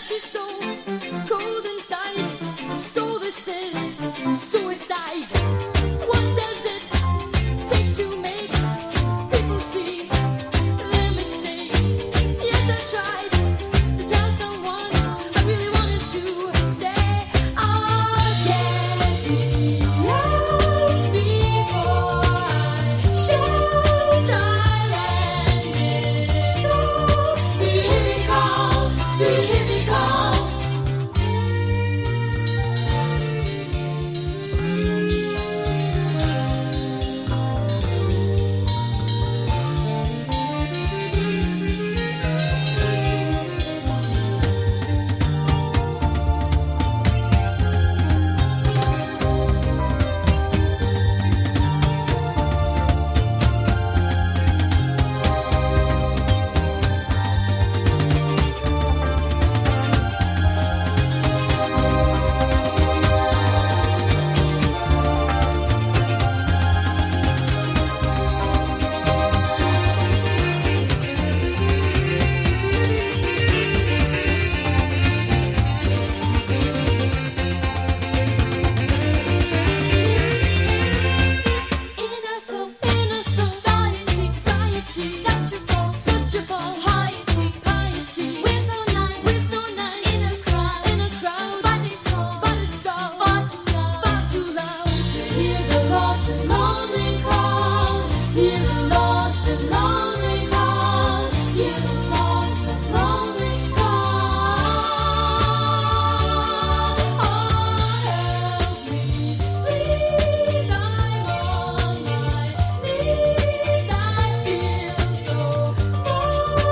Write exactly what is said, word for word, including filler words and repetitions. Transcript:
she's so cold inside. So this is suicide. What does it take to make people see their mistake? Yes, I tried to tell someone I really wanted to say, I'll get me out before I shout. I landed. Oh, do you hear me call? Do you hear me call? You